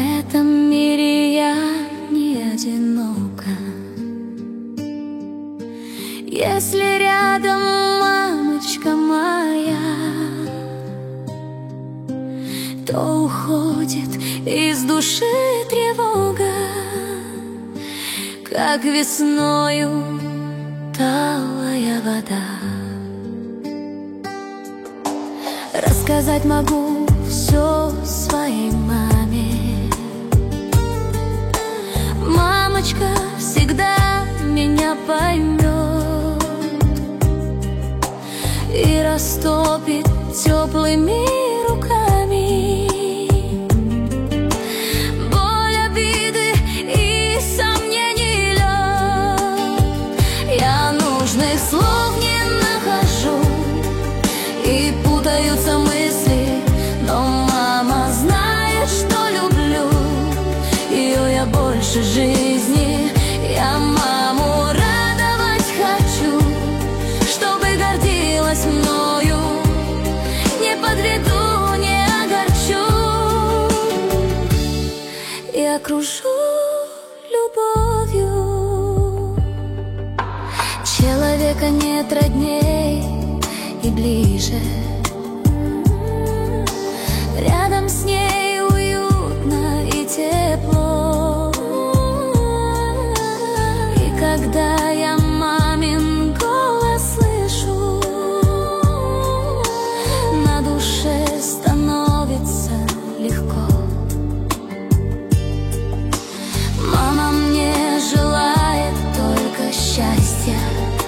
этом мире я не одинока. Если рядом мамочка моя, то уходит из души тревога, как весною талая вода. Рассказать могу все своей маме. Мамочка всегда меня поймет и растопит теплыми руками боль, обиды и сомнений лед. Я нужных слов не нахожу, и путаются мысли, но мама знает, что люблю ее я больше жизни. Я маму радовать хочу, чтобы гордилась мною, не подведу, не огорчу и окружу любовью. Человека нет родней и ближе, рядом с ней уютно и тепло. И когда я мамин голос слышу, на душе становится легко. Мама мне желает только счастья,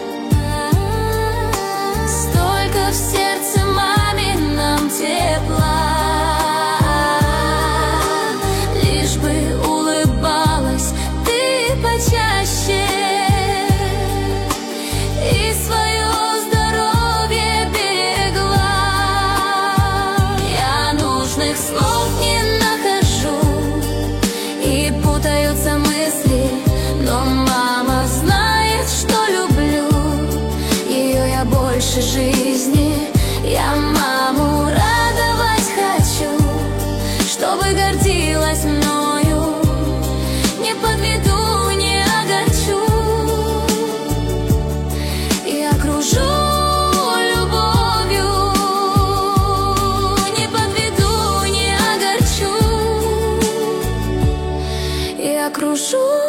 столько в сердце мамином тепла. Лишь бы улыбалась ты почаще и свое здоровье берегла. Я нужных слов не нахожу, и путаются мысли, но мама знает, что люблю ее я больше жизни. Я маму радовать хочу, чтобы гордилась мною, не подведу, не огорчу и окружу любовью, не подведу, не огорчу и окружу